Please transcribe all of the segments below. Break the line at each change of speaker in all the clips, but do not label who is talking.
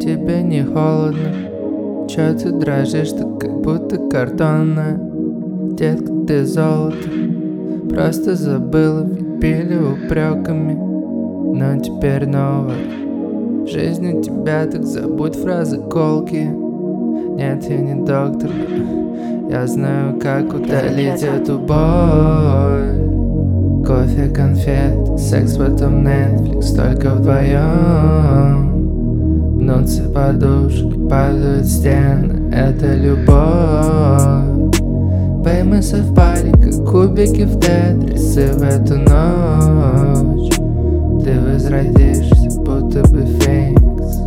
Тебе не холодно? Чё ты дрожишь, ты как будто картонная? Детка, ты золото, просто забыла, ведь били упреками. Но теперь новая жизнь у тебя, так забудь фразы колкие. Нет, я не доктор, я знаю, как удалить эту боль. Кофе, конфеты, секс, потом Netflix, только вдвоем. Мнутся подушки, падают стены, это любовь. Бэй, мы совпали, как кубики в Тетрис, и в эту ночь ты возродишься, будто бы феникс.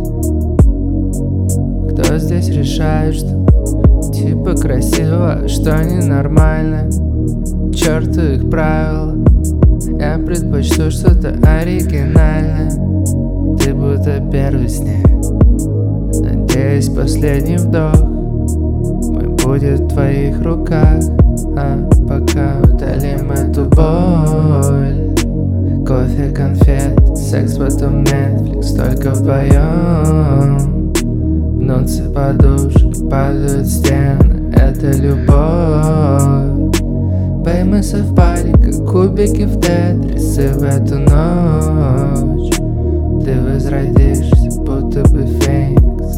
Кто здесь решает, что типа красиво, а что ненормально? К черту их правила, я предпочту что-то оригинальное. Ты будто первый снег, надеюсь, последний вдох мой будет в твоих руках. А пока удалим эту боль. Кофе, конфеты, секс, потом Netflix, только вдвоем. Мнутся подушки, падают стены, это любовь. Бэй, мы совпали, как кубики в Тетрис, и в эту ночь ты возродишься, будто бы феникс.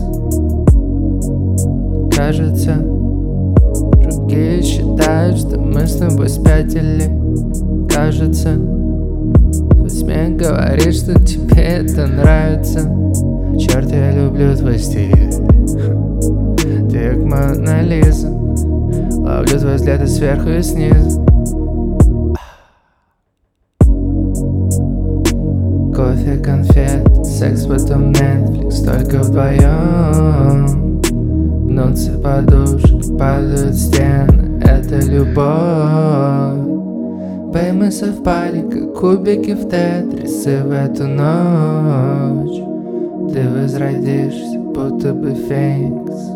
Кажется, другие считают, что мы с тобой спятили. Кажется, твой смех говорит, что тебе это нравится. Черт, я люблю твой стиль, ты как Мона Лиза. Ловлю твой взгляд и сверху, и снизу. Кофе, конфеты, секс, потом Netflix, только вдвоем. Мнутся подушки, падают стены, это любовь. Бэй, мы совпали, как кубики в Тетрис, и в эту ночь ты возродишься, будто бы феникс.